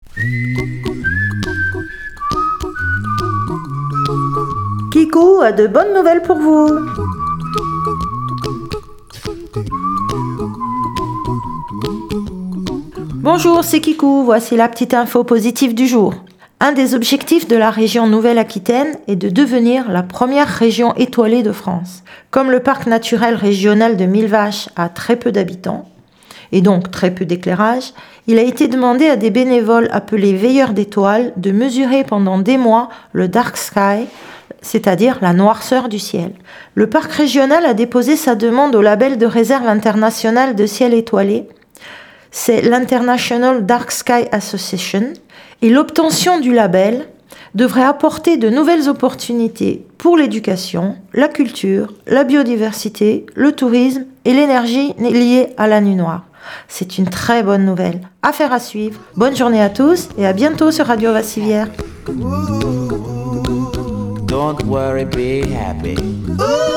Kikou a de bonnes nouvelles pour vous. Bonjour, c'est Kikou, voici la petite info positive du jour. Un des objectifs de la région Nouvelle-Aquitaine est de devenir la première région étoilée de France. Comme le parc naturel régional de Millevaches a très peu d'habitants, et donc très peu d'éclairage, il a été demandé à des bénévoles appelés veilleurs d'étoiles de mesurer pendant des mois le dark sky, c'est-à-dire la noirceur du ciel. Le parc régional a déposé sa demande au label de réserve internationale de ciel étoilé. C'est l'International Dark Sky Association, et l'obtention du label devrait apporter de nouvelles opportunités pour l'éducation, la culture, la biodiversité, le tourisme et l'énergie liée à la nuit noire. C'est une très bonne nouvelle. Affaire à suivre. Bonne journée à tous et à bientôt sur Radio Vassivière. Don't worry, be happy.